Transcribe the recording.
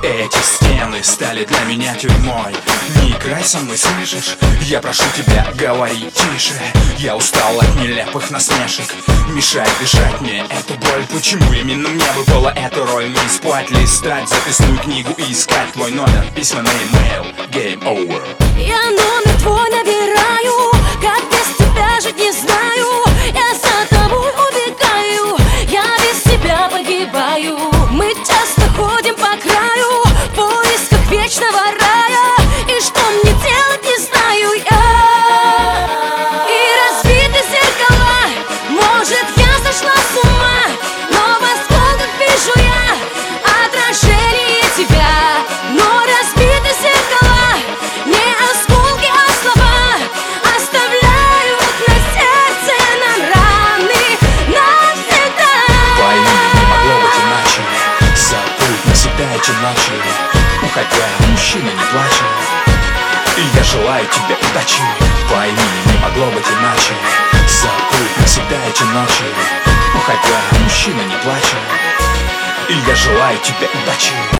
Эти стены стали для меня тюрьмой. Не играй со мной, слышишь? Я прошу тебя, говори тише. Я устал от нелепых насмешек. Мешает дышать мне эта боль. Почему именно мне выпала эта роль? Не спать, листать записную книгу и искать твой номер. Письма на e-mail. Game over. Я номер твой набираю, как без тебя жить не знаю. Я за тобой убегаю, я без тебя погибаю. Мы часто ходим по краю в поисках вечного рая. И что мне делать, не знаю я. И разбиты зеркала, может, я сошла с ума, но в осколках вижу я отражение тебя. Но разбиты зеркала не осколки, а слова оставляют на сердце нам раны навсегда. Пойми, не могло быть иначе. Забудь навсегда эти ночи. Уходя, мужчина, не плачет. И я желаю тебе удачи. Пойми, не могло быть иначе. Забудь навсегда эти ночи. Уходя, мужчина, не плачет. И я желаю тебе удачи.